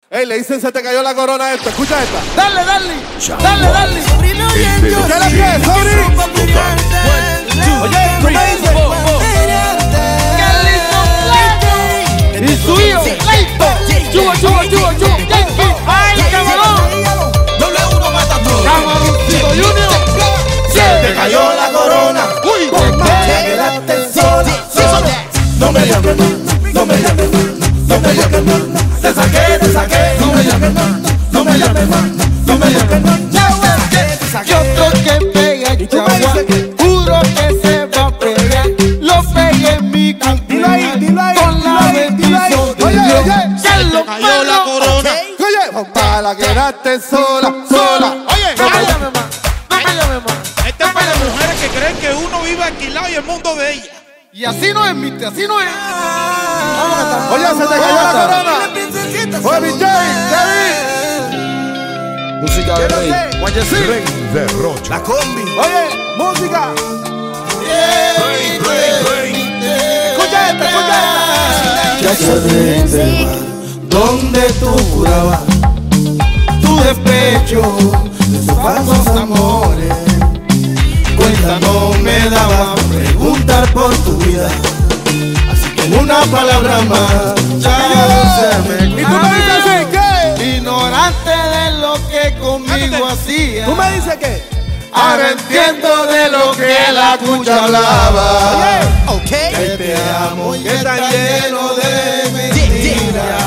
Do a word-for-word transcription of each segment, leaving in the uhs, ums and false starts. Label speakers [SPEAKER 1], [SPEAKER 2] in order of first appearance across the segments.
[SPEAKER 1] Ey, le dicen se te cayó la corona a esto. Escucha esta.
[SPEAKER 2] Dale, dale. Dale, dale.
[SPEAKER 1] ¿Qué la que, Sobri? Oye, tú me dices.
[SPEAKER 2] ¡Qué lindo! Y su hijo, Leito. Chubo, chubo, chubo, chubo. ¡Ay, camarón!
[SPEAKER 3] Doble uno mata todo.
[SPEAKER 2] Camaroncito Junior.
[SPEAKER 3] Se te cayó la corona.
[SPEAKER 2] Uy,
[SPEAKER 3] Te quedaste sola, sola. No me llames más, no me llames más, no me llames más. Te saqué, te saqué, no me llames más, no me llames más, no me llames más. Te saqué, te saqué.
[SPEAKER 2] yo creo que pega el chagua. Juro que se va a pegar. Lo pegué en mi cumpleaños. Con la bendición de Dios. Que lo
[SPEAKER 4] cayó la corona.
[SPEAKER 1] Oye, para la quedaste sola, sola.
[SPEAKER 4] Oye,
[SPEAKER 2] No me
[SPEAKER 4] vamos.
[SPEAKER 2] llame más. No me llame más.
[SPEAKER 4] Este es para las mujeres que creen que uno vive alquilado y el mundo de ellas.
[SPEAKER 2] Y así no es, mister, así no es. Vamos a cantar.
[SPEAKER 1] Oye, se te cayó la corona. Oye, mi Jay,
[SPEAKER 5] Música de rey.
[SPEAKER 1] David.
[SPEAKER 5] Rey de Rocha.
[SPEAKER 3] La combi.
[SPEAKER 1] Oye, música. Escucha esta, escucha esta.
[SPEAKER 3] Ya se ve donde tú jurabas tu despecho de sus falsos amores. Cuenta no me daba preguntar por tu vida, así que en una palabra más ya se me
[SPEAKER 1] Y tú me dices así, ¿qué?
[SPEAKER 2] Ignorante de lo que conmigo hacía.
[SPEAKER 1] ¿Tú me dices qué?
[SPEAKER 3] Ahora entiendo de lo que la cucha hablaba. Que te amo y que está lleno de mentiras.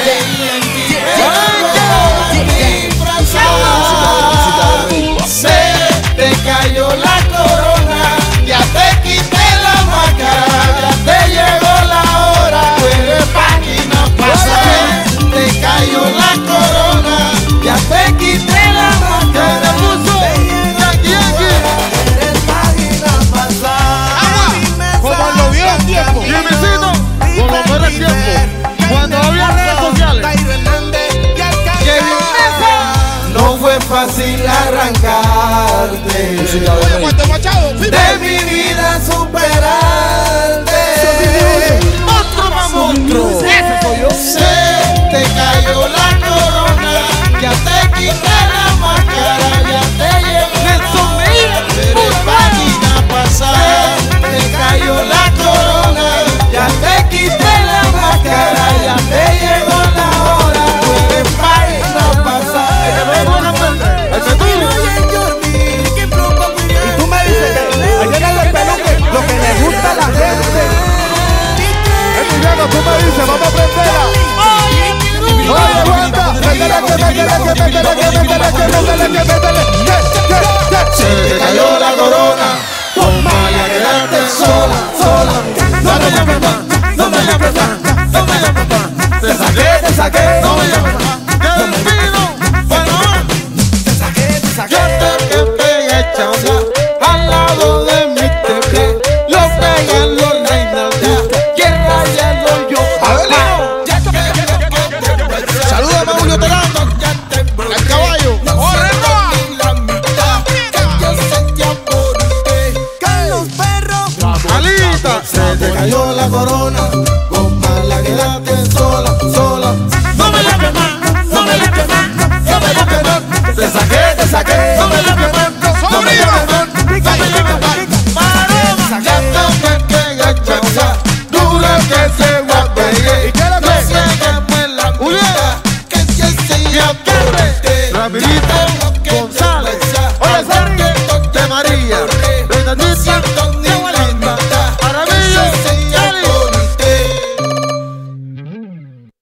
[SPEAKER 3] Se te cayó la corona, ya te quité la máscara, ya te llegó la hora, tú eres página pasada. Te cayó la corona, ya te quité la máscara, eres página pasada.
[SPEAKER 4] Como en los viejos tiempos.
[SPEAKER 2] Jimmycito, con los buenos tiempos. Cuando había redes sociales.
[SPEAKER 3] No fue fácil arrancarte
[SPEAKER 5] Música de
[SPEAKER 4] Oye,
[SPEAKER 5] rey.
[SPEAKER 4] Walter Machado.
[SPEAKER 3] de mi vida, superarte.
[SPEAKER 2] Monstruo, más monstruo. Ese soy yo.
[SPEAKER 3] Se te cayó la corona, ya te quité la máscara, ya te llegó
[SPEAKER 2] Nelson Mejía.
[SPEAKER 3] eres página pasada. Te cayó la corona, ya te quité la máscara, ya te llegó la hora, tú eres página pasada.
[SPEAKER 1] Y tú me dices que ayer en el peluque lo que le gusta a la gente. Emiliano, tú me dices, vamos a prenderla. Oye, aguanta. Métele, que métele, que métele, que métele, que métele, que métele. Que, que, que.
[SPEAKER 3] Se te cayó la corona, toma ya quedaste sola, sola. No me llames más, no me llames más, no me llames más. Te saqué, te saqué, no me llames más.
[SPEAKER 2] ¡Qué divino! Bueno,
[SPEAKER 3] Te saqué, te saqué.
[SPEAKER 2] yo te que pegué el chagua. Al lado de mi T V. Lo pegan los Reinaldos. Que rayalo yo.
[SPEAKER 4] Saluda a Maulio Terando. El caballo.
[SPEAKER 2] Alita.
[SPEAKER 3] Se te cayó la corona, con mala quedaste sola, sola. No me llames más, no me llames más, no me llames más. Te saqué, te saqué, no me llames más, no me llames más, no me llames más.
[SPEAKER 2] Ya te pegué el chagua. Duro que se va a pegar.
[SPEAKER 1] ¿Y qué le
[SPEAKER 2] No se queme la mitad.
[SPEAKER 3] Que si ese
[SPEAKER 2] Me atorre. Rapidito. González. Oye, Sergio de María. Bernadita.